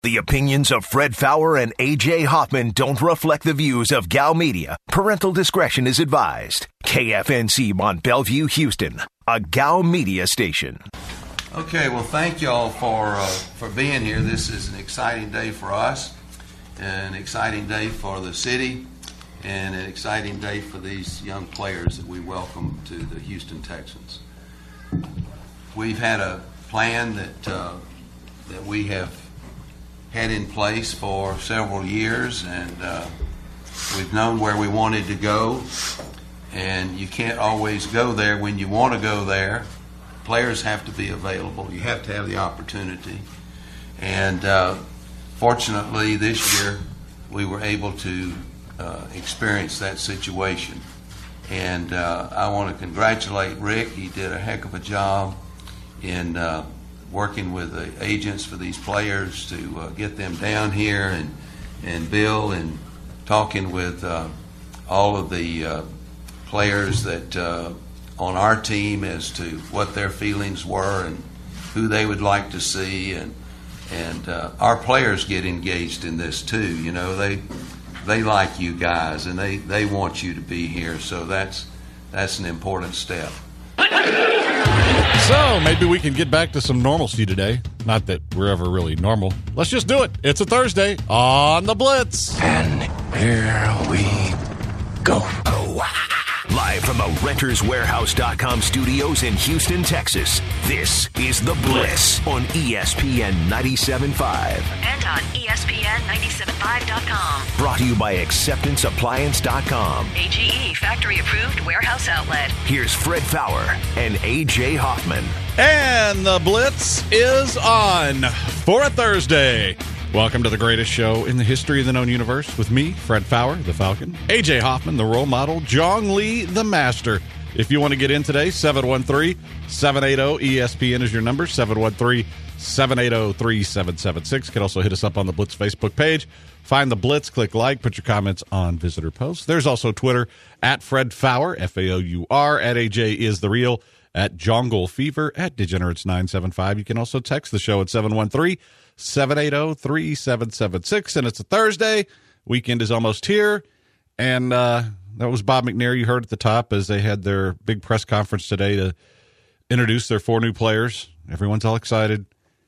The opinions of Fred Faour and A.J. Hoffman don't reflect the views of Gal Media. Parental discretion is advised. KFNC Mont Bellevue, Houston, a Gal Media station. Okay, well, thank y'all for being here. This is an exciting day for us, an exciting day for the city, and an exciting day for these young players that we welcome to the Houston Texans. We've had a plan that we have had in place for several years, and we've known where we wanted to go, and you can't always go there when you want to go there. Players have to be available. You have to have the opportunity, and fortunately this year we were able to experience that situation, and I want to congratulate Rick. He did a heck of a job in working with the agents for these players to get them down here, and Bill, and talking with all of the players that on our team as to what their feelings were and who they would like to see, and our players get engaged in this too. You know, they like you guys, and they want you to be here, so that's an important step. So maybe we can get back to some normalcy today. Not that we're ever really normal. Let's just do it. It's a Thursday on the Blitz. And here we go. Live from the RentersWarehouse.com studios in Houston, Texas, this is The Blitz on ESPN 97.5. And on ESPN975.com. Brought to you by AcceptanceAppliance.com. AGE factory-approved warehouse outlet. Here's Fred Faour and A.J. Hoffman. And the Blitz is on for a Thursday. Welcome to the greatest show in the history of the known universe with me, Fred Faour, the Falcon, A.J. Hoffman, the role model, Jong Lee, the master. If you want to get in today, 713-780-ESPN is your number, 713-780-3776. You can also hit us up on the Blitz Facebook page. Find the Blitz, click like, put your comments on visitor posts. There's also Twitter, at Fred Faour, F-A-O-U-R, at A.J. is the real, at Jongle Fever, at Degenerates975. You can also text the show at 713-780-3776, and it's a Thursday. Weekend is almost here, and that was Bob McNair you heard at the top as they had their big press conference today to introduce their 4 new players. Everyone's all excited.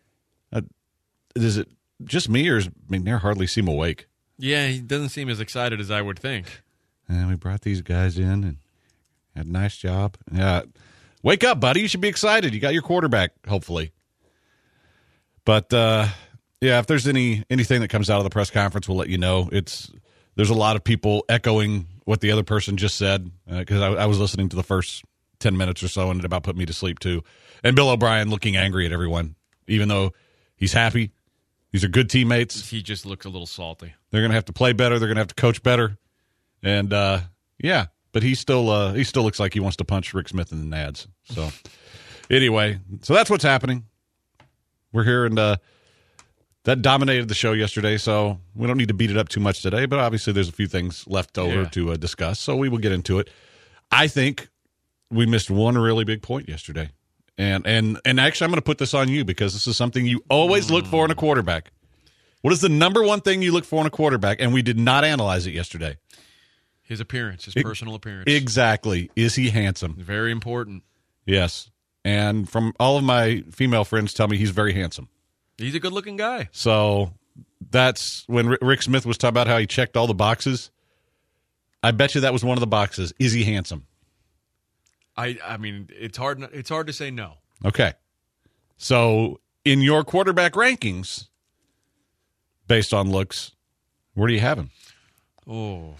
Is it just me, or does McNair hardly seem awake? Yeah, he doesn't seem as excited as I would think. And we brought these guys in and had a nice job. Yeah, wake up, buddy. You should be excited. You got your quarterback, hopefully. But, yeah, if there's anything that comes out of the press conference, we'll let you know. There's a lot of people echoing what the other person just said, because I was listening to the first 10 minutes or so, and it about put me to sleep, too. And Bill O'Brien looking angry at everyone, even though he's happy. These are good teammates. He just looks a little salty. They're going to have to play better. They're going to have to coach better. And, yeah, but he still looks like he wants to punch Rick Smith in the nads. So, anyway, so that's what's happening. We're here, and that dominated the show yesterday, so we don't need to beat it up too much today, but obviously there's a few things left over to discuss, so we will get into it. I think we missed one really big point yesterday, and actually I'm going to put this on you because this is something you always look for in a quarterback. What is the number one thing you look for in a quarterback, and we did not analyze it yesterday? His appearance, his personal appearance. Exactly. Is he handsome? Very important. Yes. And from all of my female friends tell me he's very handsome. He's a good-looking guy. So that's when Rick Smith was talking about how he checked all the boxes. I bet you that was one of the boxes. Is he handsome? I mean, it's hard to say no. Okay. So in your quarterback rankings, based on looks, where do you have him? Oh,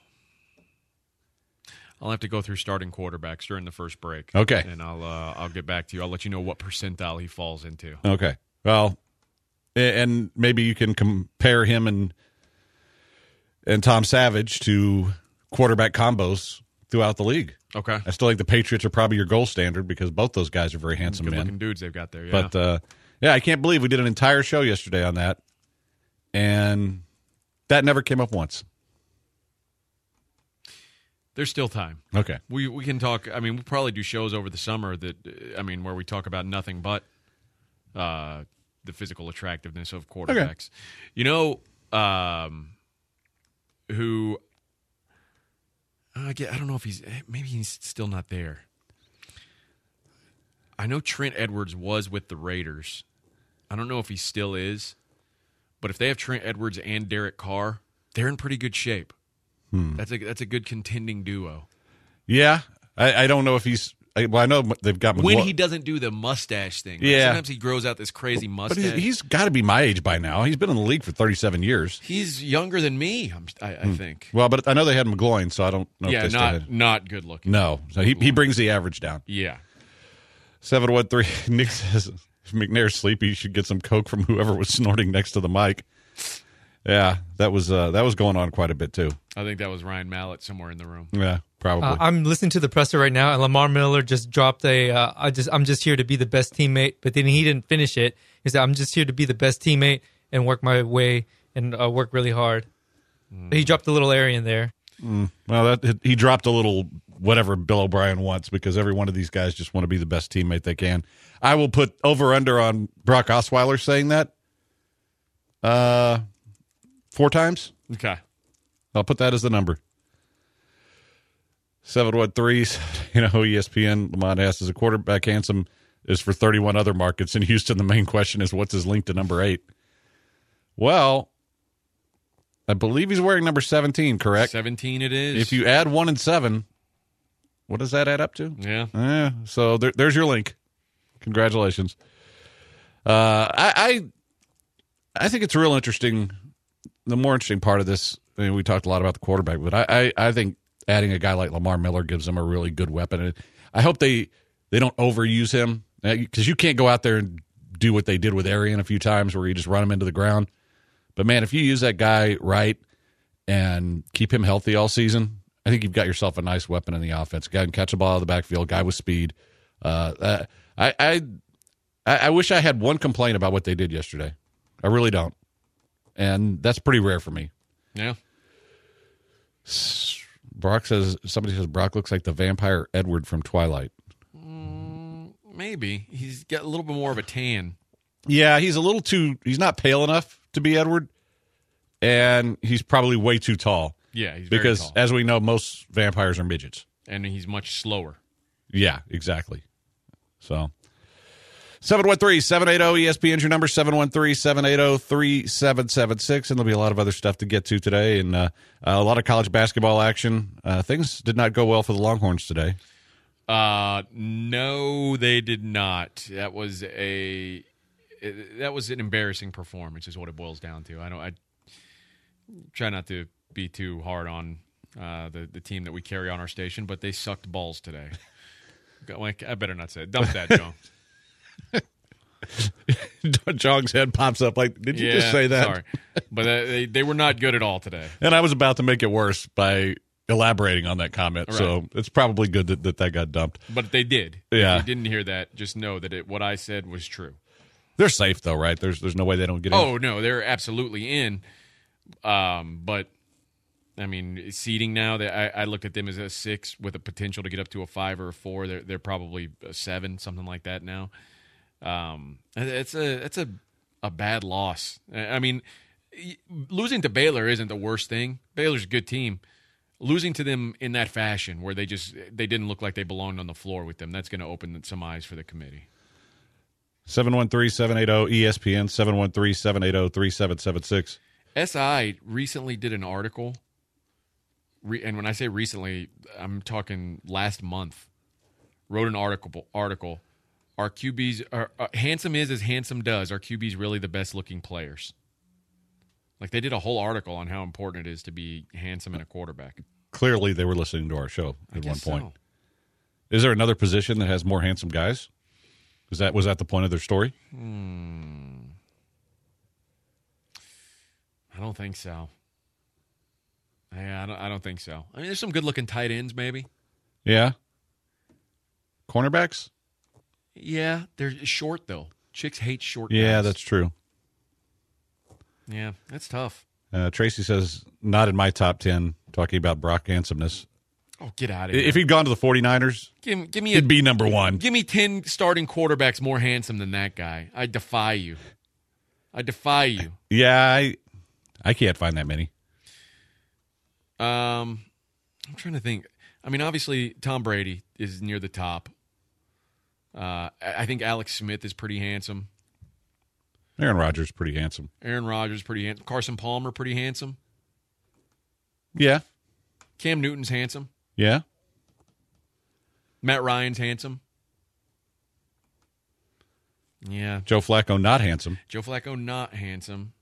I'll have to go through starting quarterbacks during the first break. Okay. And I'll get back to you. I'll let you know what percentile he falls into. Okay. Well, and maybe you can compare him and Tom Savage to quarterback combos throughout the league. Okay. I still think the Patriots are probably your gold standard because both those guys are very handsome men. Good-looking dudes they've got there, yeah. But, yeah, I can't believe we did an entire show yesterday on that, and that never came up once. There's still time. Okay. We can talk. I mean, we'll probably do shows over the summer where we talk about nothing but the physical attractiveness of quarterbacks. You know, who I don't know if maybe he's still not there. I know Trent Edwards was with the Raiders. I don't know if he still is, but if they have Trent Edwards and Derek Carr, they're in pretty good shape. That's a good contending duo. Yeah, I don't know if he's. I know they've got when he doesn't do the mustache thing. Right? Yeah, sometimes he grows out this crazy mustache. But he's got to be my age by now. He's been in the league for 37 years. He's younger than me, I think. Well, but I know they had McGloin, so I don't know. Yeah, if they still had. not good looking. No, so he brings the average down. Yeah. 713. Nick says if McNair's sleepy, you should get some coke from whoever was snorting next to the mic. Yeah, that was going on quite a bit too. I think that was Ryan Mallett somewhere in the room. Yeah, probably. I'm listening to the presser right now, and Lamar Miller just dropped I'm just here to be the best teammate, but then he didn't finish it. He said, I'm just here to be the best teammate and work my way and work really hard. He dropped a little area in there. Well, he dropped a little whatever Bill O'Brien wants because every one of these guys just want to be the best teammate they can. I will put over-under on Brock Osweiler saying that 4 times. Okay. I'll put that as the number. 713, ESPN, Lamont asks, is a quarterback handsome is for 31 other markets. In Houston, the main question is, what's his link to number 8? Well, I believe he's wearing number 17, correct? 17 it is. If you add 1 and 7, what does that add up to? Yeah. So there's your link. Congratulations. I think it's real interesting. The more interesting part of this, we talked a lot about the quarterback, but I think adding a guy like Lamar Miller gives them a really good weapon. I hope they don't overuse him because you can't go out there and do what they did with Arian a few times where you just run him into the ground. But, man, if you use that guy right and keep him healthy all season, I think you've got yourself a nice weapon in the offense. A guy can catch a ball out of the backfield, guy with speed. I wish I had one complaint about what they did yesterday. I really don't. And that's pretty rare for me. Yeah. Somebody says Brock looks like the vampire Edward from Twilight. Maybe. He's got a little bit more of a tan. Yeah, he's not pale enough to be Edward, and he's probably way too tall. Yeah, he's because, very tall. as we know, most vampires are midgets. And he's much slower. Yeah, exactly. So, 713-780-ESPN's your number, 713-780-3776, and there'll be a lot of other stuff to get to today, and a lot of college basketball action. Things did not go well for the Longhorns today. No, they did not. That was an embarrassing performance, is what it boils down to. I try not to be too hard on the team that we carry on our station, but they sucked balls today. I better not say it. Dump that, John. Jong's head pops up like, did you just say that? Sorry. But they were not good at all today. And I was about to make it worse by elaborating on that comment, right. So it's probably good that got dumped. But they did. Yeah. If you didn't hear that, just know that what I said was true. They're safe, though, right? There's no way they don't get in. Oh, no, they're absolutely in. But, I mean, seeding now, I looked at them as a 6 with a potential to get up to a 5 or a 4. They're probably a 7, something like that now. It's a bad loss. I mean, losing to Baylor isn't the worst thing. Baylor's a good team. Losing to them in that fashion where they didn't look like they belonged on the floor with them, that's going to open some eyes for the committee. 713-780-ESPN, 713-780-3776. SI recently did an article, and when I say recently, I'm talking last month, wrote an article. Our QBs are handsome is as handsome does. Our QBs really the best looking players. Like they did a whole article on how important it is to be handsome in a quarterback. Clearly, they were listening to our show at one point. So. Is there another position that has more handsome guys? Was that the point of their story? I don't think so. I don't think so. I mean, there's some good looking tight ends, maybe. Yeah. Cornerbacks? Yeah, they're short though. Chicks hate short guys. Yeah, that's true. Yeah, that's tough. Tracy says, not in my top 10, talking about Brock handsomeness. Oh, get out of here. If he'd gone to the 49ers, give me he'd be number 1. Give me 10 starting quarterbacks more handsome than that guy. I defy you. I defy you. Yeah, I can't find that many. I'm trying to think. I mean, obviously, Tom Brady is near the top. I think Alex Smith is pretty handsome. Aaron Rodgers pretty handsome. Aaron Rodgers pretty handsome. Carson Palmer pretty handsome. Yeah. Cam Newton's handsome. Yeah. Matt Ryan's handsome. Yeah. Joe Flacco not handsome. Joe Flacco not handsome.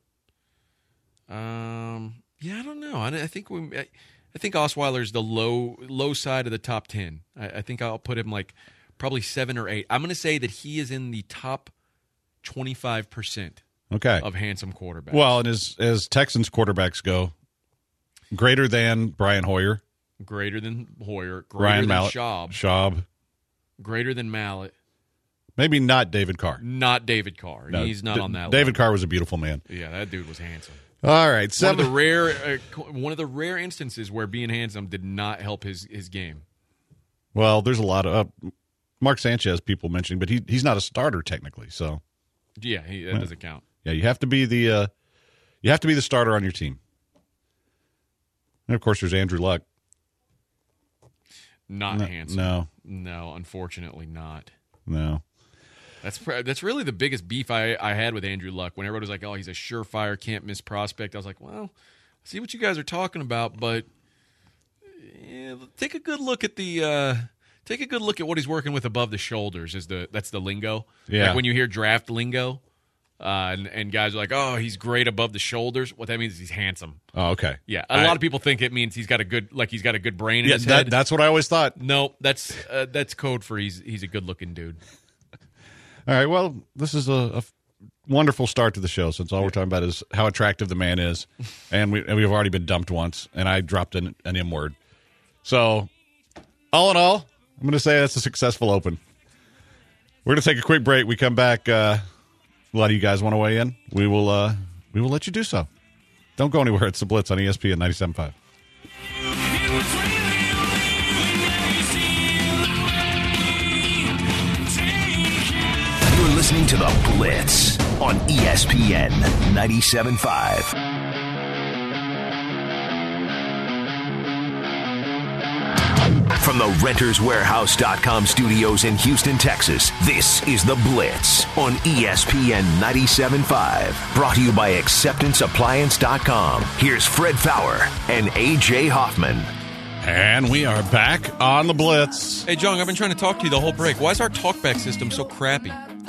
Yeah, I don't know. I think Osweiler's the low side of the top 10. I think I'll put him like probably 7 or 8. I'm going to say that he is in the top 25% Okay. of handsome quarterbacks. Well, and as Texans quarterbacks go, greater than Brian Hoyer, greater than Hoyer, greater Ryan than Mallett, Schaub, greater than Mallett. maybe not David Carr. Not David Carr. No, He's not on that David level. Carr was a beautiful man. Yeah, that dude was handsome. All right, One of the rare instances where being handsome did not help his game. Well, there's a lot of Mark Sanchez people mentioning, but he's not a starter technically. So Yeah, that doesn't count. yeah, you have to be the starter on your team. And of course, there's Andrew Luck. Not handsome. No, Unfortunately not. no. That's really the biggest beef I had with Andrew Luck. When everybody was like, "Oh, he's a surefire, can't miss prospect," I was like, "Well, I see what you guys are talking about, but take a good look at what he's working with above the shoulders." That's the lingo. Yeah. Like when you hear draft lingo, and guys are like, "Oh, he's great above the shoulders." What that means is he's handsome. Oh, okay. Yeah, a lot of people think it means he's got a good brain in Yeah, his head. that's what I always thought. No, that's code for he's a good looking dude. All right, well, this is a wonderful start to the show since all we're talking about is how attractive the man is, and we've already been dumped once, and I dropped an M word. So, all in all, I'm going to say that's a successful open. We're going to take a quick break. We come back. A lot of you guys want to weigh in. We will let you do so. Don't go anywhere. It's the Blitz on ESPN 97.5. You're listening to The Blitz on ESPN 97.5. From the RentersWarehouse.com studios in Houston, Texas, this is The Blitz on ESPN 97.5. Brought to you by AcceptanceAppliance.com. Here's Fred Fowler and A.J. Hoffman. And we are back on The Blitz. Hey, Jong, I've been trying to talk to you the whole break. Why is our talkback system so crappy?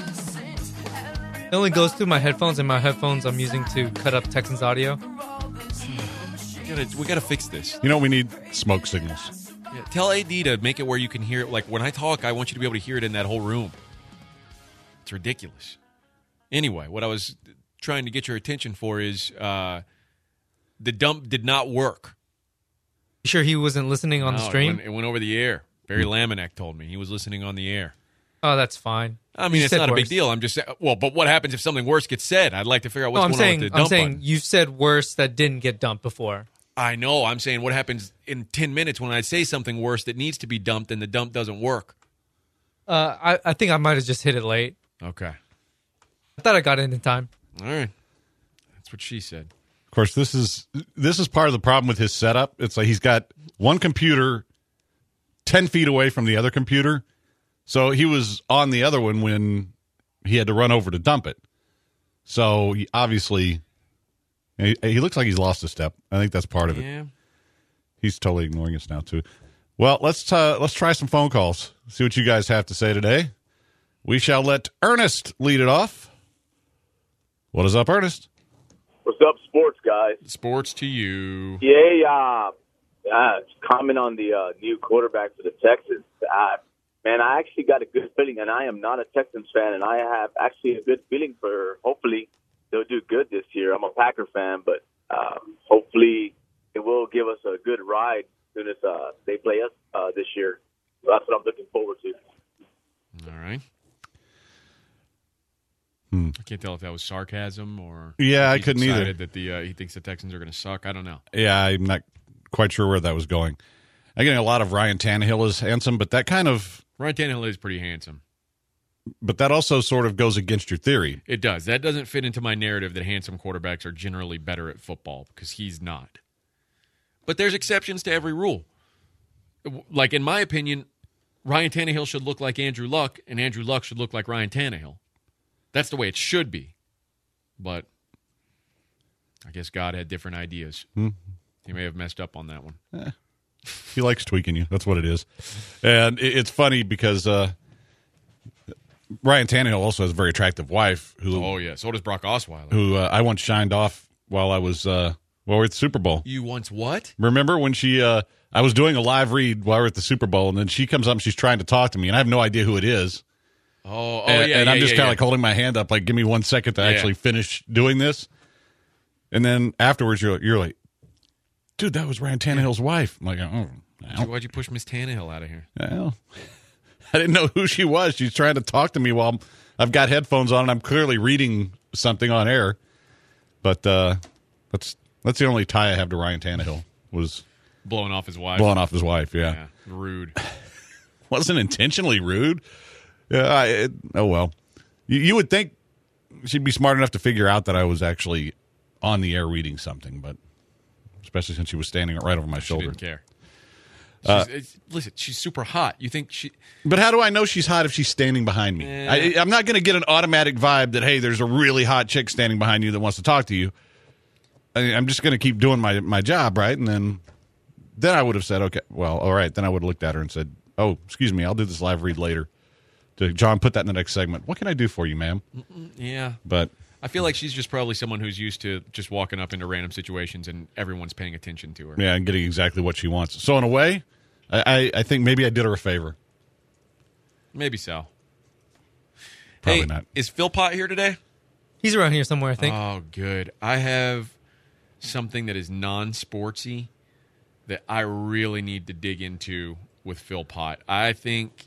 It only goes through my headphones, and my headphones I'm using to cut up Texans audio. We gotta fix this. You know, we need smoke signals. Yeah, tell AD to make it where you can hear it. Like, when I talk, I want you to be able to hear it in that whole room. It's ridiculous. Anyway, what I was trying to get your attention for is the dump did not work. You sure he wasn't listening on the stream? It went over the air. Barry Laminack told me he was listening on the air. Oh, that's fine. I mean, You it's said not a big worse. deal. I'm just saying, well, but what happens if something worse gets said? I'd like to figure out what's going on with the dump I'm saying button. you said worse that didn't get dumped before. I know. I'm saying what happens in 10 minutes when I say something worse that needs to be dumped and the dump doesn't work. I think I might have just hit it late. Okay. I thought I got it in time. All right. That's what she said. Of course, this is part of the problem with his setup. It's like he's got one computer 10 feet away from the other computer. So he was on the other one when he had to run over to dump it. So he obviously, he looks like he's lost a step. I think that's part of it. Yeah. He's totally ignoring us now too. Well, let's try some phone calls. See what you guys have to say today. We shall let Ernest lead it off. What is up, Ernest? What's up, sports guys? Sports to you. Yeah, comment on the new quarterback for the Texans. Man, I actually got a good feeling, and I am not a Texans fan, and I have actually a good feeling for hopefully they'll do good this year. I'm a Packer fan, but hopefully it will give us a good ride as soon as they play us this year. So that's what I'm looking forward to. All right. I can't tell if that was sarcasm or Yeah, if I he's couldn't either. excited that he thinks the Texans are going to suck. I don't know. Yeah, I'm not quite sure where that was going. I'm getting a lot of Ryan Tannehill is handsome, but that kind of Ryan Tannehill is pretty handsome. But that also sort of goes against your theory. It does. That doesn't fit into my narrative that handsome quarterbacks are generally better at football, because he's not. But there's exceptions to every rule. Like, in my opinion, Ryan Tannehill should look like Andrew Luck, and Andrew Luck should look like Ryan Tannehill. That's the way it should be. But I guess God had different ideas. He may have messed up on that one. He likes tweaking you. That's what it is. And it's funny because Ryan Tannehill also has a very attractive wife who. Oh, yeah. So does Brock Osweiler. Who I once shined off while I was while we were at the Super Bowl. You once what? Remember when she? I was doing a live read while we were at the Super Bowl, and then she comes up and she's trying to talk to me, and I have no idea who it is. And I'm just kind of like holding my hand up, like, give me 1 second to actually finish doing this. And then afterwards, you're like, dude, that was Ryan Tannehill's wife. I'm like, oh. Why'd you push Miss Tannehill out of here? Well, I didn't know who she was. She's trying to talk to me while I've got headphones on, and I'm clearly reading something on air. But that's the only tie I have to Ryan Tannehill, was blowing off his wife. Yeah. Rude. Wasn't intentionally rude. Yeah. Oh, well. You would think she'd be smart enough to figure out that I was actually on the air reading something, but especially since she was standing right over my shoulder. She didn't care. Listen, she's super hot. You think she... But how do I know she's hot if she's standing behind me? I'm not going to get an automatic vibe that, hey, there's a really hot chick standing behind you that wants to talk to you. I'm just going to keep doing my job, right? And then I would have said, okay, well, all right. Then I would have looked at her and said, oh, excuse me, I'll do this live read later. John, put that in the next segment. What can I do for you, ma'am? Yeah. But I feel like she's just probably someone who's used to just walking up into random situations and everyone's paying attention to her. Yeah, and getting exactly what she wants. So in a way, I think maybe I did her a favor. Maybe so. Probably not. Is Philpott here today? He's around here somewhere, I think. Oh, good. I have something that is non-sportsy that I really need to dig into with Philpott. I think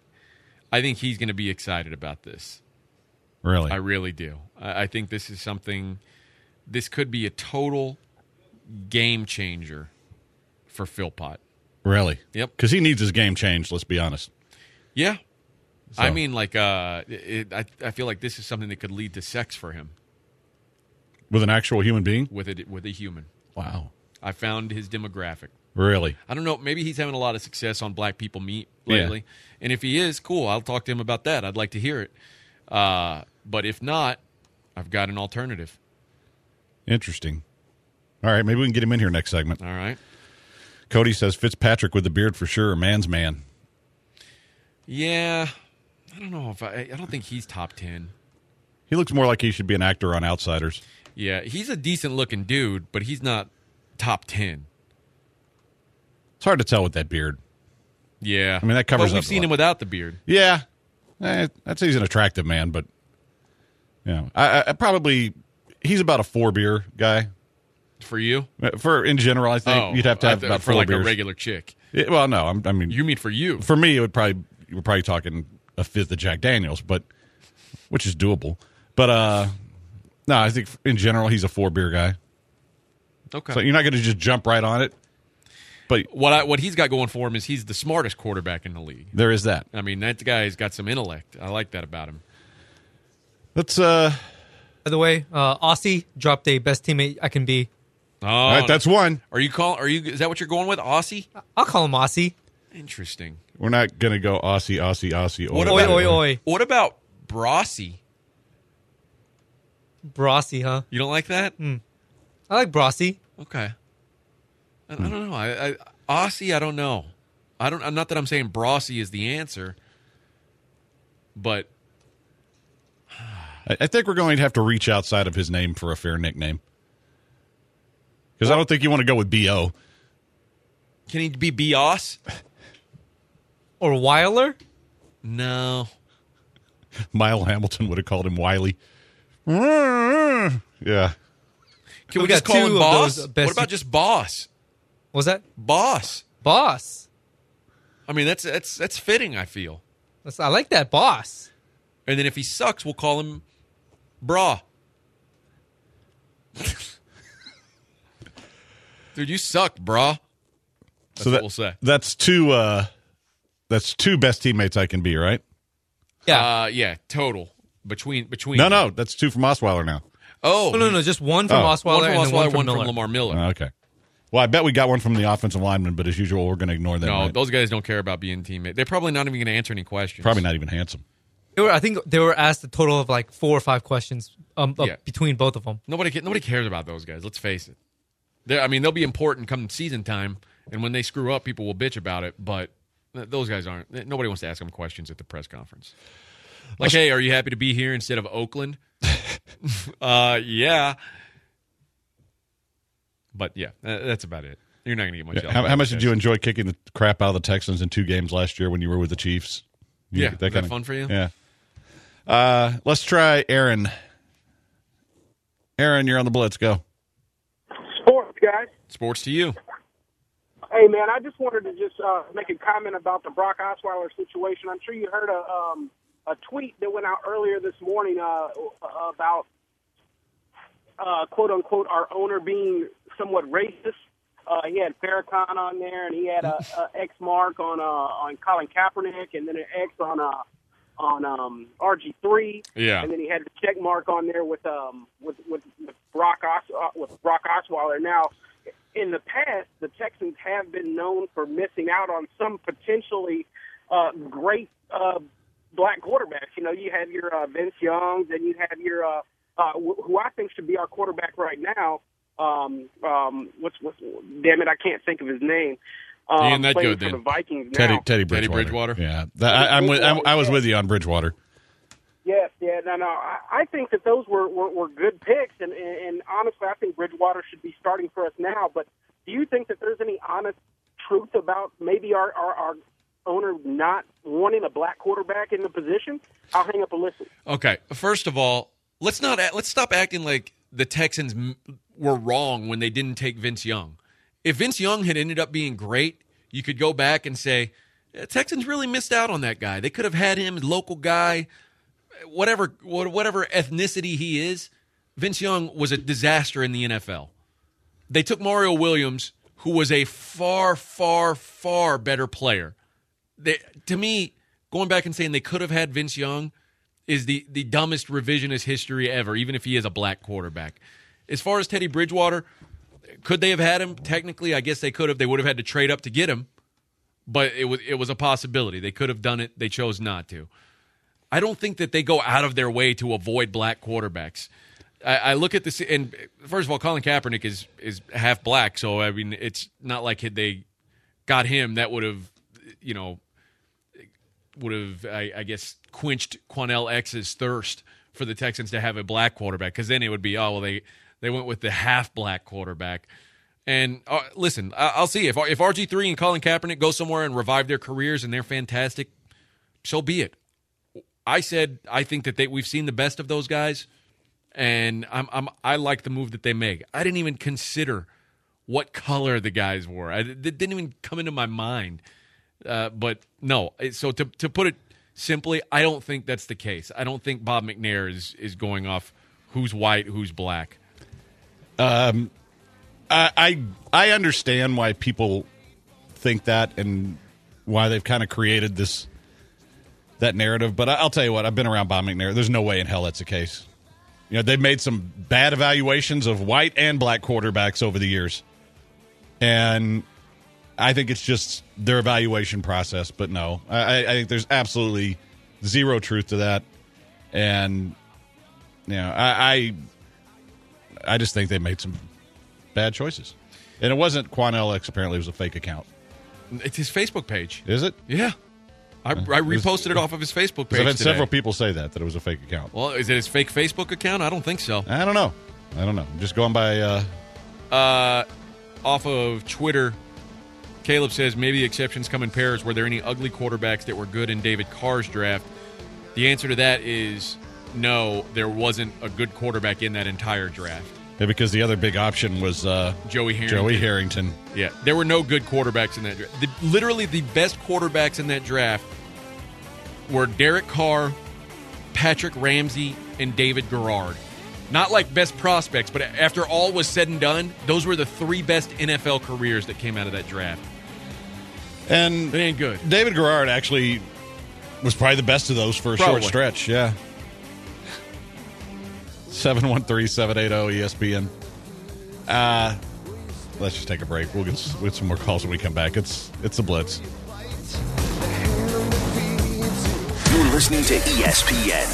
he's going to be excited about this. Really? I really do. I think this is something. This could be a total game changer for Philpott. Really? Yep. Because he needs his game changed, let's be honest. Yeah. So. I mean, like, I feel like this is something that could lead to sex for him. With an actual human being? With a human. Wow. I found his demographic. Really? I don't know. Maybe he's having a lot of success on Black People Meet lately. Yeah. And if he is, cool. I'll talk to him about that. I'd like to hear it. But if not, I've got an alternative. Interesting. All right. Maybe we can get him in here next segment. All right. Cody says Fitzpatrick with the beard for sure. Man's man. Yeah. I don't know if I don't think he's top 10. He looks more like he should be an actor on Outsiders. Yeah. He's a decent looking dude, but he's not top 10. It's hard to tell with that beard. Yeah. I mean, that covers up. But we've seen him without the beard. Yeah. I'd say he's an attractive man, but I probably, he's about a 4 beer guy. For you? In general, I think you'd have to have about 4 for like beers. A regular chick. Well, no, I mean, you mean for you? For me, we're probably talking a 5th of Jack Daniels, which is doable. But no, I think in general he's a 4 beer guy. Okay. So you're not going to just jump right on it. But what he's got going for him is he's the smartest quarterback in the league. There is that. I mean, that guy's got some intellect. I like that about him. Let's. By the way, Aussie dropped a best teammate I can be. Oh, all right, that's one. Is that what you're going with, Aussie? I'll call him Aussie. Interesting. We're not going to go Aussie. Oi. What about Brossy? Brossy, huh? You don't like that? I like Brossy. Okay. I don't know. Aussie, I don't know. Not that I'm saying Brossy is the answer, but I think we're going to have to reach outside of his name for a fair nickname. Because I don't think you want to go with B.O. Can he be B.O.S.? Or Weiler? No. Mile Hamilton would have called him Wiley. Yeah. Can we just call him Boss? What about just Boss? What's that? Boss. I mean, that's fitting, I feel. I like that, Boss. And then if he sucks, we'll call him Bra. Dude, you suck, brah. That's what we'll say. That's two best teammates I can be, right? Yeah. Total between. No, that's 2 from Osweiler now. Oh, No, just one from Osweiler and then one from Miller. Lamar Miller. Okay. Well, I bet we got one from the offensive lineman, but as usual, we're going to ignore them. No, right? those guys don't care about being teammates. They're probably not even going to answer any questions. Probably not even handsome. I think they were asked a total of like 4 or 5 questions between both of them. Nobody cares about those guys. Let's face it. They'll be important come season time, and when they screw up, people will bitch about it. But those guys aren't. Nobody wants to ask them questions at the press conference. Like, hey, are you happy to be here instead of Oakland? Yeah. But yeah, that's about it. You're not going to get much else. How much did you enjoy kicking the crap out of the Texans in 2 games last year when you were with the Chiefs? Was that fun for you? Yeah. Let's try Aaron. Aaron, you're on the Blitz. Go. Sports, guys. Sports to you. Hey, man, I just wanted to make a comment about the Brock Osweiler situation. I'm sure you heard a tweet that went out earlier this morning about, quote unquote, our owner being somewhat racist. He had Farrakhan on there, and he had a X mark on Colin Kaepernick, and then an X on RG3. Yeah. And then he had the check mark on there with Brock Osweiler. Now, in the past, the Texans have been known for missing out on some potentially great black quarterbacks. You know, you had your Vince Young, then you had your who I think should be our quarterback right now. What's damn it, I can't think of his name. Ian, that playing good for then. the Vikings now. Teddy Bridgewater. Teddy Bridgewater? Yeah. I was with you on Bridgewater. Yes, yeah, no. I think that those were good picks, and honestly, I think Bridgewater should be starting for us now. But do you think that there's any honest truth about maybe our owner not wanting a black quarterback in the position? I'll hang up and listen. Okay, first of all, let's stop acting like the Texans were wrong when they didn't take Vince Young. If Vince Young had ended up being great, you could go back and say, Texans really missed out on that guy. They could have had him, local guy, whatever ethnicity he is. Vince Young was a disaster in the NFL. They took Mario Williams, who was a far, far, far better player. To me, going back and saying they could have had Vince Young is the dumbest revisionist history ever, even if he is a black quarterback. As far as Teddy Bridgewater, could they have had him? Technically, I guess they could have. They would have had to trade up to get him, but it was a possibility. They could have done it. They chose not to. I don't think that they go out of their way to avoid black quarterbacks. I look at this, and first of all, Colin Kaepernick is half black, so I mean, it's not like they got him. That would have, I guess, quenched Quanell X's thirst for the Texans to have a black quarterback, because then it would be, they went with the half-black quarterback. And listen, I'll see. If RG3 and Colin Kaepernick go somewhere and revive their careers and they're fantastic, so be it. I said I think that we've seen the best of those guys, and I like the move that they make. I didn't even consider what color the guys were. It didn't even come into my mind. But no, so to put it simply, I don't think that's the case. I don't think Bob McNair is going off who's white, who's black. I understand why people think that and why they've kind of created that narrative, but I'll tell you what, I've been around Bob McNair. There's no way in hell that's the case. They've made some bad evaluations of white and black quarterbacks over the years, and I think it's just their evaluation process. But no, I think there's absolutely zero truth to that, and I just think they made some bad choices. And it wasn't Quanell X, apparently it was a fake account. It's his Facebook page. Is it? Yeah. I reposted it off of his Facebook page. I've had today. several people say that it was a fake account. Well, is it his fake Facebook account? I don't think so. I don't know. I'm just going by... Off of Twitter, Caleb says, maybe the exceptions come in pairs. Were there any ugly quarterbacks that were good in David Carr's draft? The answer to that is no, there wasn't a good quarterback in that entire draft. Yeah, because the other big option was Joey Harrington. Yeah, there were no good quarterbacks in that draft. Literally the best quarterbacks in that draft were Derek Carr, Patrick Ramsey, and David Garrard. Not like best prospects, but after all was said and done, those were the 3 best NFL careers that came out of that draft. And it ain't good. David Garrard actually Was probably the best of those for a short stretch, yeah. 713-780-ESPN. Let's just take a break. We'll get some more calls when we come back. It's the Blitz. You're listening to ESPN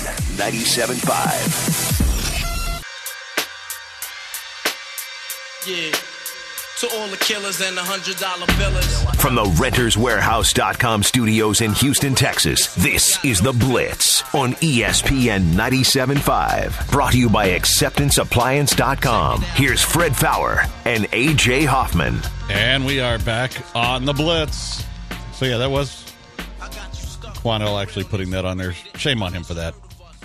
97.5. Yeah. To all the killers and the $100 billers. From the RentersWarehouse.com studios in Houston, Texas, this is The Blitz on ESPN 97.5. Brought to you by AcceptanceAppliance.com. Here's Fred Fowler and A.J. Hoffman. And we are back on The Blitz. So, yeah, that was Quanell actually putting that on there. Shame on him for that.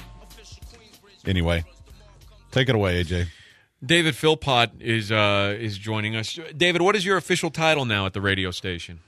Anyway, take it away, A.J. David Philpott is joining us. David, what is your official title now at the radio station?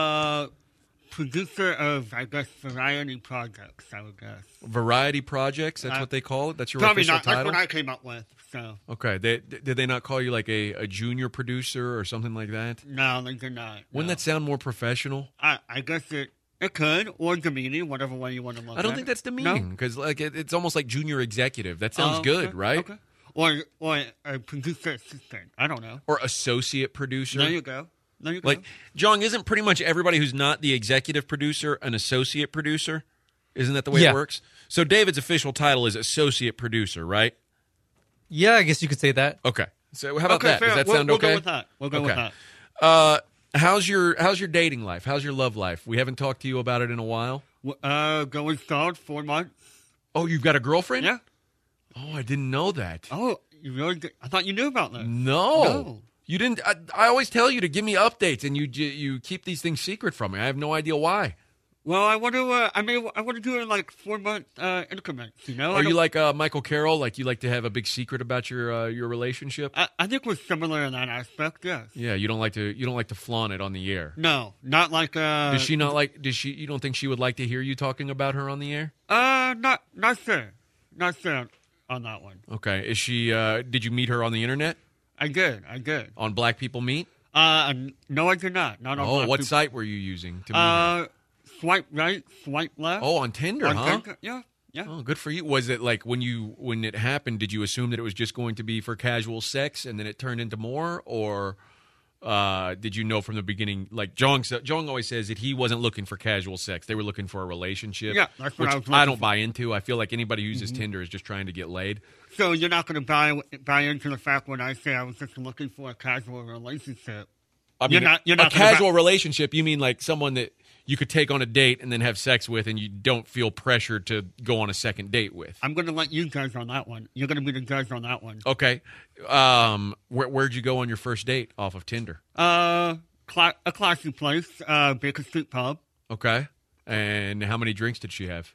Producer of, I guess, variety projects, I would guess. Variety projects? That's what they call it? That's your probably official not. title? That's what I came up with. So. Okay. Did they not call you like a junior producer or something like that? No, they did not. Wouldn't that sound more professional? I guess it could, or demeaning, whatever way you want to look at it. I don't think that's demeaning, because like it's almost like junior executive. That sounds good, okay, right? Okay. Or a producer assistant. I don't know. Or associate producer. There you go. Like, Jong, isn't pretty much everybody who's not the executive producer an associate producer? Isn't that the way it works? So David's official title is associate producer, right? Yeah, I guess you could say that. Okay. So how about that? Fair. Does that sound okay? We'll go with that. We'll go with that. How's your dating life? How's your love life? We haven't talked to you about it in a while. Going solid 4 months. Oh, you've got a girlfriend? Yeah. Oh, I didn't know that. Oh, you really? I thought you knew about that. No. You didn't. I always tell you to give me updates, and you keep these things secret from me. I have no idea why. Well, I want to. I want to do it in like 4 month increments. You know. Are you like Michael Carroll? Like you like to have a big secret about your relationship? I think we're similar in that aspect. Yes. Yeah. You don't like to flaunt it on the air. No, not like. Does she not like? Does she? You don't think she would like to hear you talking about her on the air? Not sure. Not sure on that one. Okay. Is she? Did you meet her on the internet? I did. On Black People Meet? No, I did not. Not on Black what People. site were you using to meet her? Swipe right, swipe left. Oh, on Tinder, huh? Tinder. Yeah. Oh, good for you. Was it like when it happened, did you assume that it was just going to be for casual sex and then it turned into more? Or did you know from the beginning, like Jong always says that he wasn't looking for casual sex. They were looking for a relationship. Yeah, that's what which I don't buy into. I feel like anybody who uses Tinder is just trying to get laid. So you're not going to buy into the fact when I say I was just looking for a casual relationship. I mean, you're not a casual relationship, you mean like someone that you could take on a date and then have sex with and you don't feel pressured to go on a second date with. I'm going to let you judge on that one. You're going to be the judge on that one. Okay. Where'd you go on your first date off of Tinder? A classy place, Baker Street Pub. Okay. And how many drinks did she have?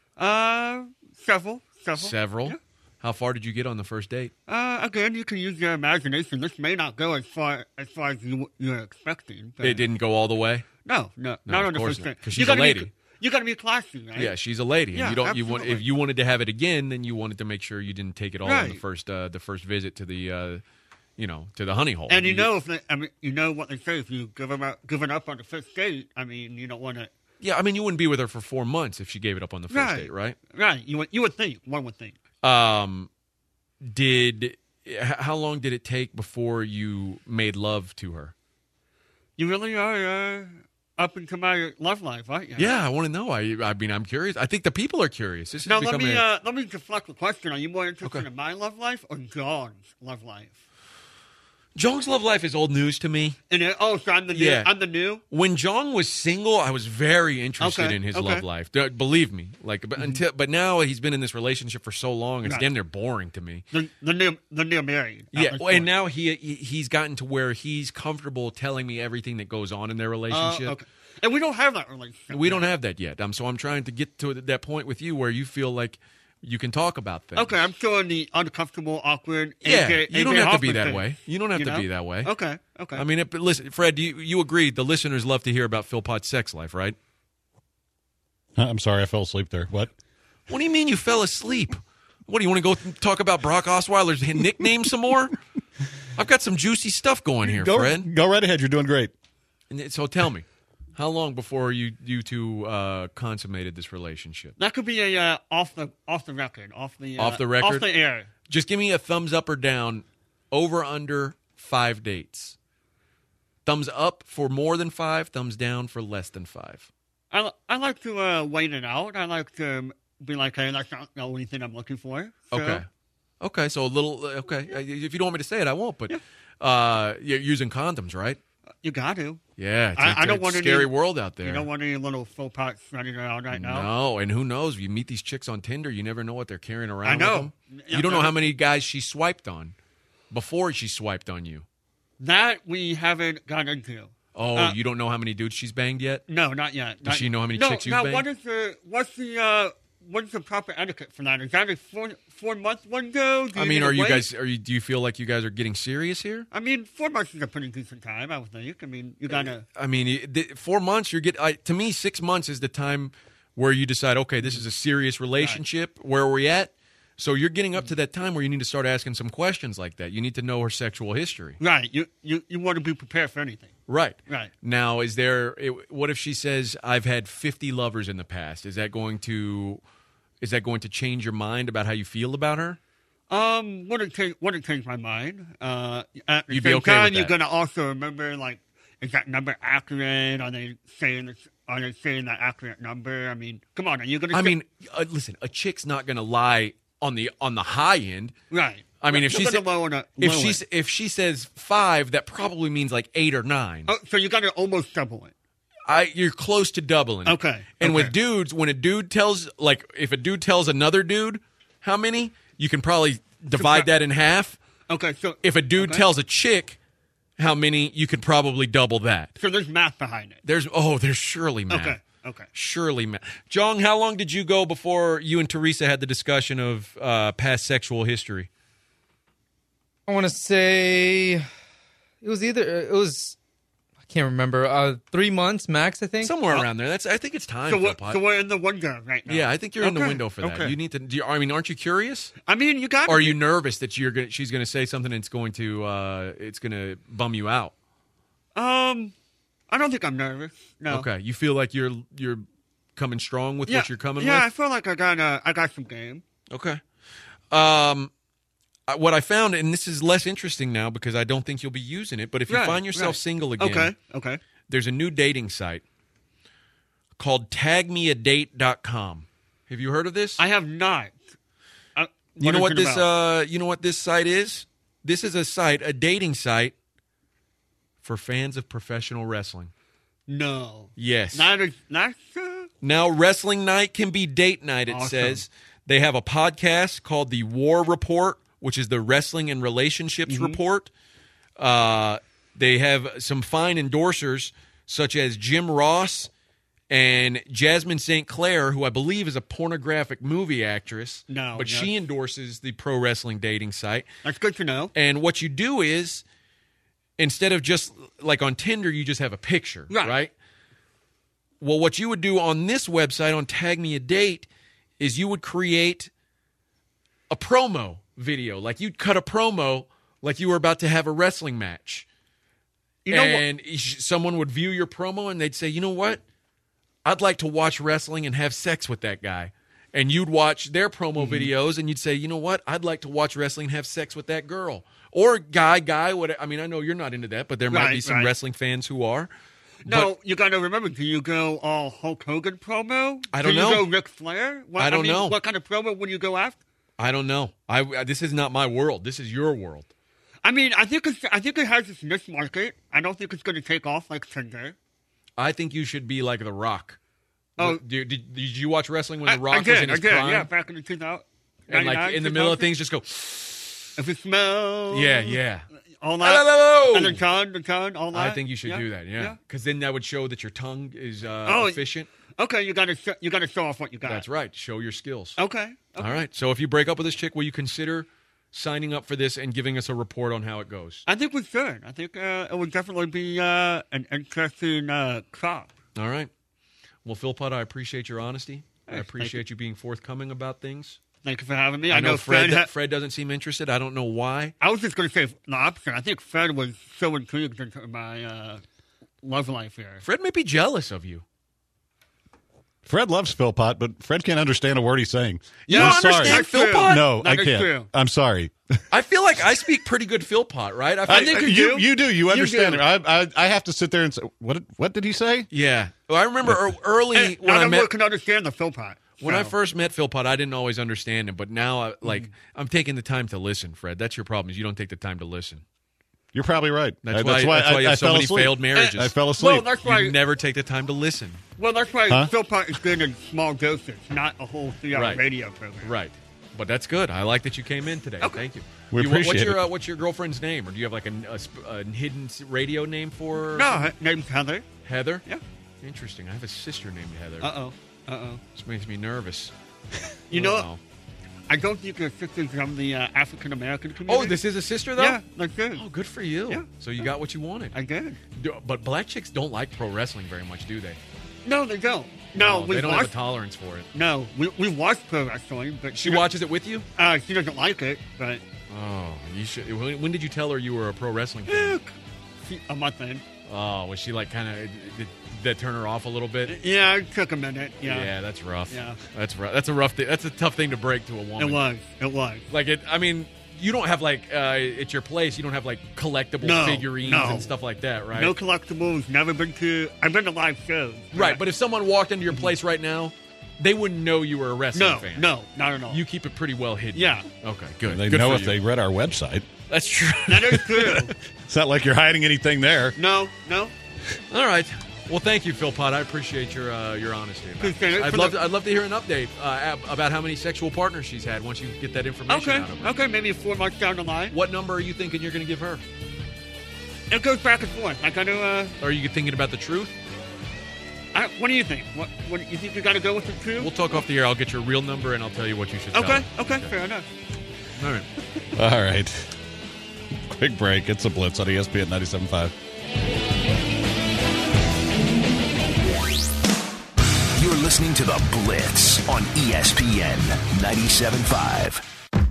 Several. Several? Yeah. How far did you get on the first date? Again, you can use your imagination. This may not go as far as you're expecting. But It didn't go all the way? No, not on the first date. Because she's a lady. You got to be classy, right? Yeah, she's a lady. Yeah, And absolutely. if you wanted to have it again, then you wanted to make sure you didn't take it all on the first visit to the to the honey hole. And you know what they say, if you give it up on the first date, you don't want to. Yeah, you wouldn't be with her for 4 months if she gave it up on the first date, right? Right. You would think. One would think. How long did it take before you made love to her? You really are up into my love life, aren't you? Yeah, I want to know. I'm curious. I think the people are curious. This is now, let me deflect the question. Are you more interested in my love life or John's love life? John's love life is old news to me. So I'm the new. Yeah. I'm the new. When John was single, I was very interested in his love life. Believe me, but now he's been in this relationship for so long, it's damn near boring to me. The new married. Yeah, and now he's gotten to where he's comfortable telling me everything that goes on in their relationship. Okay. And we don't have that relationship. We don't have that yet. So I'm trying to get to that point with you where you feel like you can talk about things. Okay, I'm still in the uncomfortable, awkward. Yeah, AJ, you don't AJ have to Hoffman be that thing. way. You don't have to be that way. Okay. Listen, Fred, you agreed. The listeners love to hear about Philpott's sex life, right? I'm sorry, I fell asleep there. What? What do you mean you fell asleep? What, do you want to go talk about Brock Osweiler's nickname some more? I've got some juicy stuff going here, Fred. Go right ahead. You're doing great. So tell me, How long before you two consummated this relationship? That could be a off the record, off the record, off the air. Just give me a thumbs up or down, over under 5 dates. Thumbs up for more than 5, thumbs down for less than 5. I like to wait it out. I like to be like, hey, that's not the only thing I'm looking for. So. Okay. So a little. Okay. If you don't want me to say it, I won't. But you're using condoms, right? You got to. Yeah. I don't want a scary world out there. You don't want any little faux pots running around right now. No, and who knows? You meet these chicks on Tinder, you never know what they're carrying around. I know. With them. You don't know how many guys she swiped on before she swiped on you. That we haven't got into. Oh, you don't know how many dudes she's banged yet? No, not yet. Does she know how many chicks you've banged? What's the proper etiquette for that? Is that a 4-month window? Do you feel like you guys are getting serious here? I mean, 4 months is a pretty decent time, I would think. I mean, you gotta. I mean, 4 months. To me, 6 months is the time where you decide, okay, this is a serious relationship. Right. Where are we at? So you're getting up to that time where you need to start asking some questions like that. You need to know her sexual history. Right. You want to be prepared for anything. Right. Right. Now, what if she says, I've had 50 lovers in the past? Is that going to change your mind about how you feel about her? Wouldn't change my mind. At the You'd same be okay time, with that. you're gonna also remember, like, is that number accurate? Are they saying that accurate number? I mean, come on, are you gonna? Listen, a chick's not gonna lie on the high end, right? I mean, if she says 5, that probably means like 8 or 9. Oh, so you got to almost double it. You're close to doubling it. Okay. And with dudes, when a dude tells, like, if a dude tells another dude how many, you can probably divide that in half. Okay. So if a dude tells a chick how many, you could probably double that. So there's math behind it. There's surely math. Okay. Surely math. Jong, how long did you go before you and Teresa had the discussion of past sexual history? I want to say it was I can't remember, 3 months max, I think. Somewhere around there. I think it's time. So we're in the window right now. Yeah, I think you're in the window for that. Okay. You need to. Aren't you curious? I mean, you got. Or are you nervous that she's going to say something that's going to bum you out? I don't think I'm nervous. No. Okay, you feel like you're coming strong with what you're coming with. Yeah, I feel like I got some game. Okay. What I found, and this is less interesting now because I don't think you'll be using it, but if you find yourself single again, okay, there's a new dating site called tagmeadate.com. Have you heard of this? I have not. You know what this site is? This is a dating site for fans of professional wrestling. No. Yes. Now wrestling night can be date night, it says. They have a podcast called The War Report, which is the Wrestling and Relationships Report. They have some fine endorsers, such as Jim Ross and Jasmine St. Clair, who I believe is a pornographic movie actress. But she endorses the pro wrestling dating site. That's good to know. And what you do is, instead of just like on Tinder, you just have a picture, right? Well, what you would do on this website, on Tag Me a Date, is you would create a promo video. Like you'd cut a promo like you were about to have a wrestling match. Someone would view your promo and they'd say, you know what? I'd like to watch wrestling and have sex with that guy. And you'd watch their promo videos and you'd say, you know what? I'd like to watch wrestling and have sex with that girl. Or guy, whatever. I mean, I know you're not into that, but there might be some wrestling fans who are. No, you got to remember, do you go all Hulk Hogan promo? I don't know. Do you go Ric Flair? I don't know. What kind of promo would you go after? I don't know. This is not my world. This is your world. I mean, I think it has this niche market. I don't think it's going to take off like Tinder. I think you should be like The Rock. Oh, did you watch wrestling when The Rock was in his prime? Yeah, back in the 2000s. And like in the middle of things, just go. If it smells. Yeah. All that. And the tongue, all that. I think you should do that. Yeah, because then that would show that your tongue is efficient. Okay, you got to show off what you got. That's right. Show your skills. Okay. All right. So if you break up with this chick, will you consider signing up for this and giving us a report on how it goes? I think we should. I think it would definitely be an interesting crop. All right. Well, Philpott, I appreciate your honesty. I appreciate you being forthcoming about things. Thank you for having me. I know Fred doesn't seem interested. I don't know why. I was just going to say the opposite. I think Fred was so intrigued into my love life here. Fred may be jealous of you. Fred loves Philpott, but Fred can't understand a word he's saying. You I'm don't sorry. understand That's true. Philpott? No, That I is can't. true. I'm sorry. I feel like I speak pretty good Philpott, right? I think you do. You do. You understand do. it. I have to sit there and say, what did he say? Yeah. Well, I remember early when Not I everyone met can understand the Philpott. when I So, first met Philpott, I didn't always understand him, but now I'm taking the time to listen, Fred. That's your problem, is you don't take the time to listen. You're probably right. That's why you have so fell many asleep. failed marriages. I fell asleep. Well, that's why. You never take the time to listen. Well, that's why Huh? Philpott is good in small doses, not a whole 3-hour Right. radio program. Right. But that's good. I like that you came in today. Okay. Thank you. We what's appreciate your it. what's your girlfriend's name, or do you have like a hidden radio name for her? No, her name's Heather. Heather. Yeah. Interesting. I have a sister named Heather. Uh-oh. This makes me nervous. You know, Uh-oh. I don't think your sister's from the African American community. Oh, this is a sister though. Yeah, that's good. Oh, good for you. Yeah. So you got what you wanted. I did. But black chicks don't like pro wrestling very much, do they? No, they don't. No, we they don't have a watched. tolerance for it. No, we watched pro wrestling, but She watches it with you? She doesn't like it, but Oh, you should. When did you tell her you were a pro wrestling fan? a month in. Oh, was she like kind of? Did that turn her off a little bit? Yeah, it took a minute. Yeah, that's rough. Yeah. That's rough. That's a rough thing. That's a tough thing to break to a woman. It was. Like it. I mean, you don't have like at your place. You don't have like collectible No, figurines no. and stuff like that, right? No collectibles. Never been to. I've been to live shows. Right, but if someone walked into your place right now, they wouldn't know you were a wrestling fan. No, not at all. You keep it pretty well hidden. Yeah. Okay, good. They Good know for if you. they read our website. That's true. That is true. It's not like you're hiding anything there. No. All right. Well, thank you, Philpott. I appreciate your honesty. About Appreciate it. this. I'd love to hear an update about how many sexual partners she's had once you get that information Okay. out of her. Okay. Maybe 4 months down the line. What number are you thinking you're going to give her? It goes back and forth. I gotta. Are you thinking about the truth? What do you think? What you think you gotta go with the truth? We'll talk off the air. I'll get your real number and I'll tell you what you should tell Okay. her. Okay. Fair enough. All right. All right. Quick break. It's a Blitz on ESPN 97.5. You're listening to The Blitz on ESPN 97.5.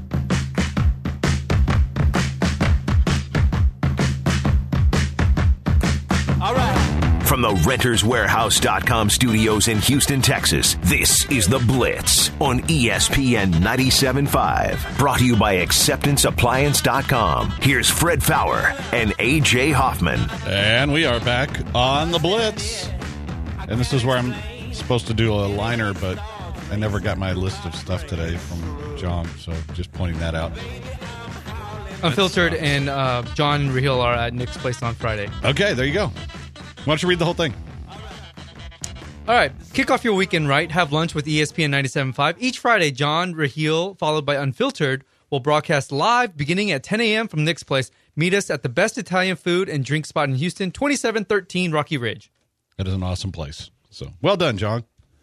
All right. From the RentersWarehouse.com studios in Houston, Texas, this is The Blitz on ESPN 97.5. Brought to you by AcceptanceAppliance.com. Here's Fred Fowler and A.J. Hoffman. And we are back on the Blitz. And this is where I'm supposed to do a liner, but I never got my list of stuff today from John, so just pointing that out. Unfiltered and John and Raheel are at Nick's place on Friday. Okay, there you go. Why don't you read the whole thing? All right, kick off your weekend right. Have lunch with ESPN 97.5. Each Friday, John, Raheel, followed by Unfiltered, will broadcast live beginning at 10 a.m. from Nick's place. Meet us at the best Italian food and drink spot in Houston, 2713 Rocky Ridge. It is an awesome place. So well done, John.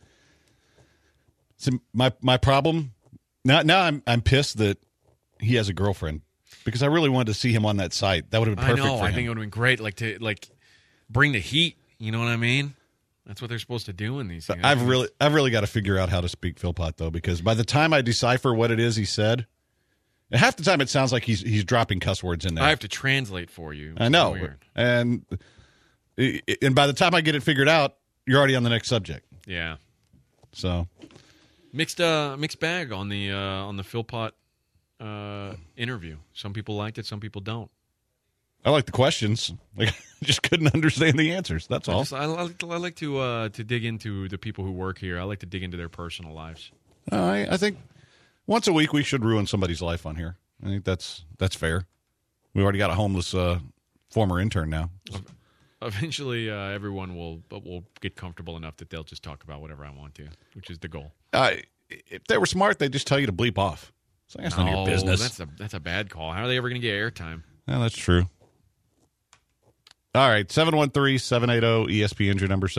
So my problem now I'm pissed that he has a girlfriend because I really wanted to see him on that site. That would have been perfect I know. for him. I think it would have been great. Like bring the heat. You know what I mean? That's what they're supposed to do in these things. I've really got to figure out how to speak Philpott though, because by the time I decipher what it is he said, and half the time it sounds like he's dropping cuss words in there. I have to translate for you. I know, Weird. and by the time I get it figured out, you're already on the next subject. Yeah. So mixed bag on the Philpott interview. Some people liked it, some people don't. I like the questions. Like, I just couldn't understand the answers. That's all. I like to dig into the people who work here. I like to dig into their personal lives. I think once a week we should ruin somebody's life on here. I think that's fair. We already got a homeless former intern now. Eventually, everyone will get comfortable enough that they'll just talk about whatever I want to, which is the goal. If they were smart, they'd just tell you to bleep off. So that's none of your business. That's a bad call. How are they ever going to get airtime? Yeah, that's true. All right, 713-780-ESPN, your number,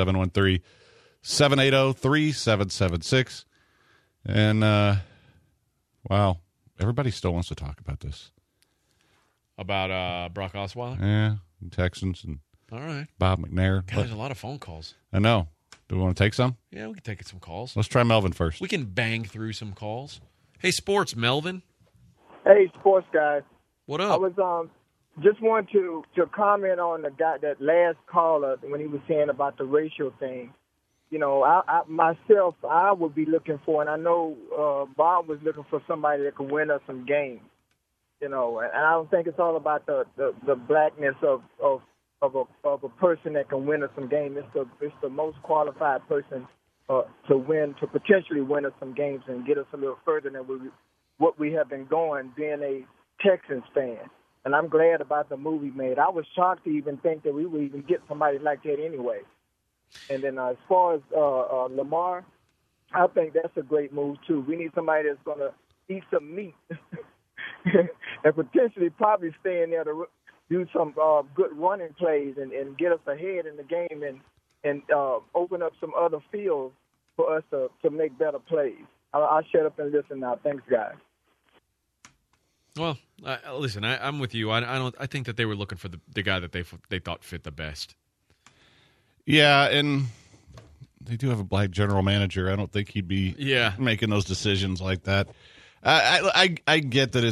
713-780-3776. And, wow, everybody still wants to talk about this. About Brock Osweiler? Yeah, Texans and All right. Bob McNair. God, there's a lot of phone calls. I know. Do we want to take some? Yeah, we can take some calls. Let's try Melvin first. We can bang through some calls. Hey, sports, Melvin. Hey, sports guys. What up? I was just want to comment on the guy, that last caller, when he was saying about the racial thing. You know, I myself, I would be looking for, and I know Bob was looking for somebody that could win us some games. You know, and I don't think it's all about the blackness of a person that can win us some games. It's the most qualified person to potentially win us some games and get us a little further than what we have been going, being a Texans fan. And I'm glad about the move we made. I was shocked to even think that we would even get somebody like that anyway. And then as far as Lamar, I think that's a great move, too. We need somebody that's going to eat some meat and potentially probably stay in there to do some good running plays and get us ahead in the game and open up some other fields for us to make better plays. I'll shut up and listen now. Thanks, guys. Well, listen, I'm with you. I think that they were looking for the guy that they thought fit the best. Yeah, and they do have a black general manager. I don't think he'd be making those decisions like that. I get that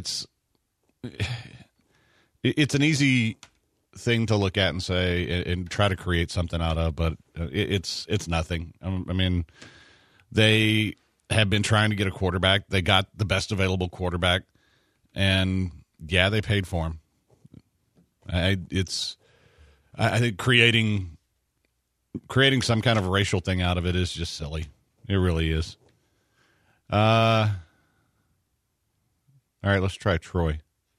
it's an easy thing to look at and say and try to create something out of, but it's nothing. I mean, they have been trying to get a quarterback. They got the best available quarterback, and yeah, they paid for him. I think creating some kind of a racial thing out of it is just silly. It really is. All right, let's try Troy.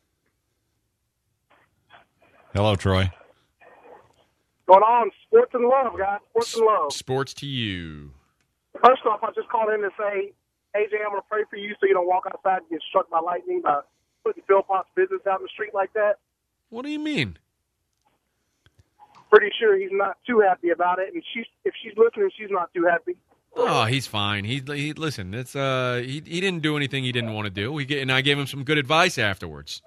Hello, Troy. Going on, sports and love, guys. Sports and love. Sports to you. First off, I just called in to say, AJ, I'm going to pray for you so you don't walk outside and get struck by lightning by putting Philpott's business out in the street like that. What do you mean? Pretty sure he's not too happy about it, and if she's listening, she's not too happy. Oh, he's fine. He listen. It's he didn't do anything he didn't want to do. And I gave him some good advice afterwards.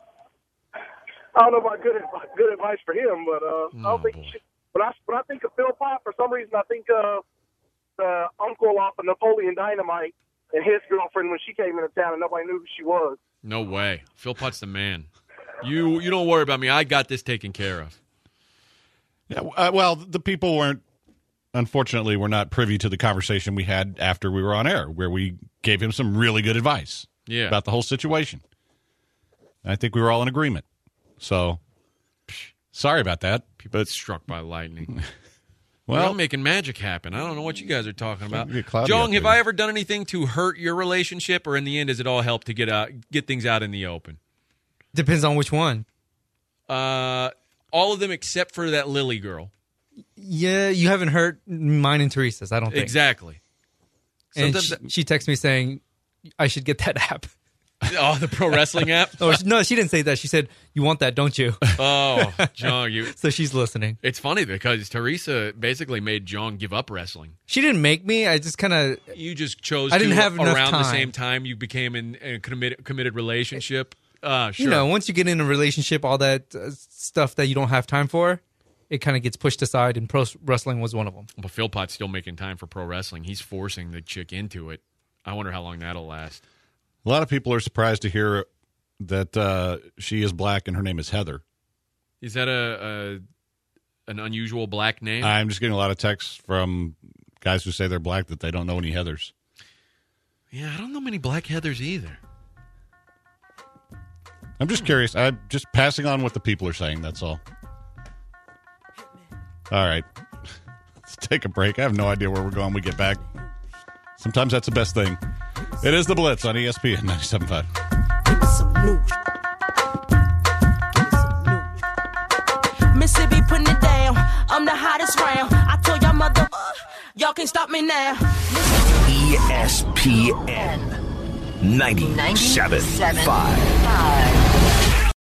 I don't know about good advice for him, but I don't think he should. When I think of Philpott, for some reason I think of the uncle off of Napoleon Dynamite and his girlfriend when she came into town and nobody knew who she was. No way. Philpott's the man. You don't worry about me. I got this taken care of. Yeah. Well, the people unfortunately, we're not privy to the conversation we had after we were on air, where we gave him some really good advice about the whole situation. I think we were all in agreement. So, sorry about that. People struck by lightning. Well, I'm making magic happen. I don't know what you guys are talking about. Jong, have I ever done anything to hurt your relationship, or in the end, does it all help to get things out in the open? Depends on which one. All of them except for that Lily girl. Yeah, you haven't hurt mine and Teresa's, I don't think. Exactly. And she texted me saying, I should get that app. Oh, the pro wrestling app? Oh, no, she didn't say that. She said, you want that, don't you? Oh, Jong, So she's listening. It's funny because Teresa basically made Jong give up wrestling. She didn't make me. I just kind of... You just chose I didn't to, have enough around time. The same time you became in a committed relationship. Sure. You know, once you get in a relationship, all that stuff that you don't have time for, it kind of gets pushed aside, and pro wrestling was one of them. But Philpott's still making time for pro wrestling. He's forcing the chick into it. I wonder how long that'll last. A lot of people are surprised to hear that she is black and her name is Heather. Is that an unusual black name? I'm just getting a lot of texts from guys who say they're black that they don't know any Heathers. Yeah, I don't know many black Heathers either. I'm just curious. I'm just passing on what the people are saying, that's all. All right. Let's take a break. I have no idea where we're going when we get back. Sometimes that's the best thing. It is The Blitz on ESPN 97.5. Give me some news. Mississippi putting it down. I'm the hottest round. I told y'all mother, y'all can't stop me now. ESPN 97.5.